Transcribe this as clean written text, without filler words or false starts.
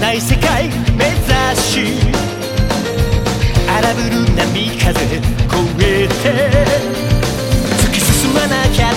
ない世界目指し荒ぶる波風越えて突き進まなきゃ